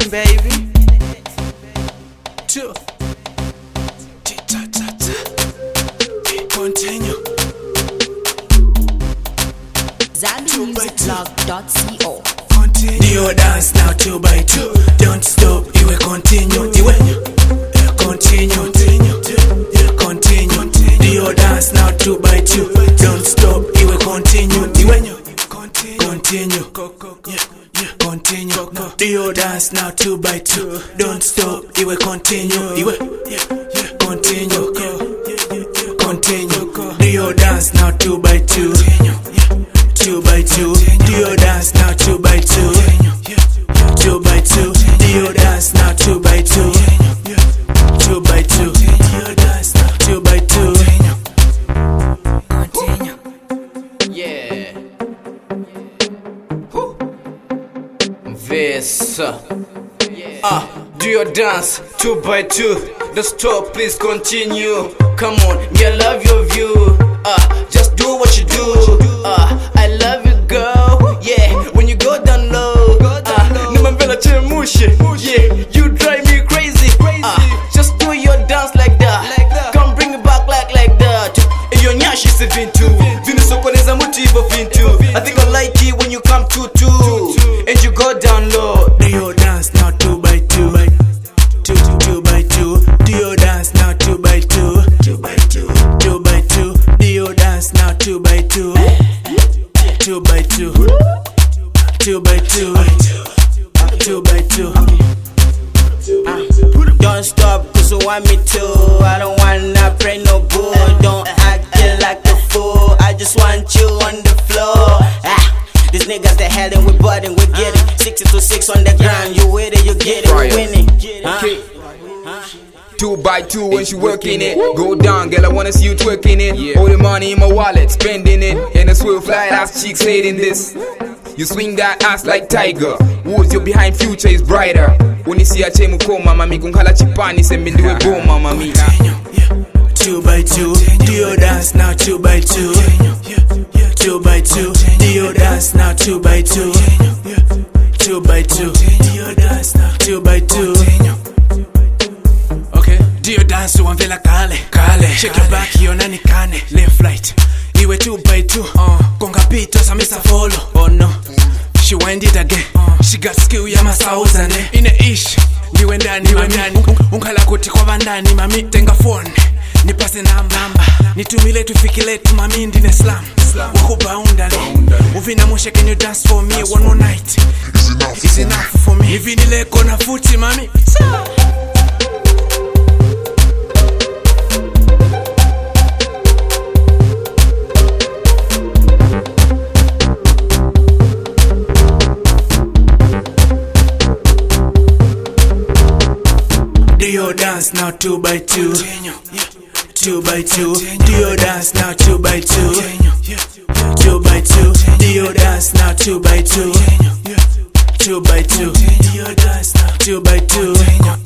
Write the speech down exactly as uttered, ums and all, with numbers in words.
team, baby. Two. Continue. Zambi Music Blog dot co. Do your dance now two by two. Don't stop, you will continue. You will continue. Continue. Do your dance now two by two. Don't stop, you will continue. You will continue. Continue. Do your dance now two by two. Don't stop, you will continue. You will continue. Continue. Do your dance now two by two. Two by two. Do your dance now two by two. Two by two. Do your dance now two by two. Two by two. Do your dance now two by two. Continue. Yeah. This. Ah, do your dance two by two. Don't stop, please continue. Come on, me I love your view. Ah, just do what you do. Ah, I love you, girl. Yeah, when you go down low. Ah, nimambela chemushe. Yeah, you drive me crazy. Ah, just do your dance like that. Come bring it back like like that. Iyo nyashi se vintu. Vini sokoneza mutu hivyo vintu. I think I like it when you come to two and you go down low. Do your dance now two by two. Two, two, two by two. Do your dance now two by two. Two by two. Two by two. Do your dance now two by two. Two by two. Two by two. Two by two. Don't stop cause you want me to. I don't wanna pray no boo. Don't act like a fool. I just want you on the floor. Ah, these niggas they hell and we budding, we get it. Sixty to six on the ground, you with it, you get it, we winning. Okay. Two by two when she working it. Go down, girl, I wanna see you twerking it. Yeah. All the money in my wallet, spending it. And a swivel fly ass cheeks hating this. You swing that ass like tiger. Woods your behind future is brighter. When you see a chemu koma mami kunkala chipani sembi ndiwe goma mami. Two by two, do your dance now two by two. Two by two, do your dance now two by two. Two by two, do your dance now two by two. Okay, do your dance one vela kale kale. Shake your back, yo nani kane. Left right, iwe two by two. Uh, konga pito sa misa follow. Oh no, she wind it again. Uh, she got skill ya masauza ne. Ine ish, niwe ndani niwe ndani. Unkala kuti kwa bandani mami tenga phone. Nipase namba, nitumile tufikile tu mami ndine slam. Wakuba undale, uvina moshe can you dance for me one more night. It's enough, it's enough for me. Hivi nile kona futi mami. Do your dance now two by two. Two by two. Do your dance now two by two. Two by two. Do your dance now two by two. Two by two. Do your dance now two by two.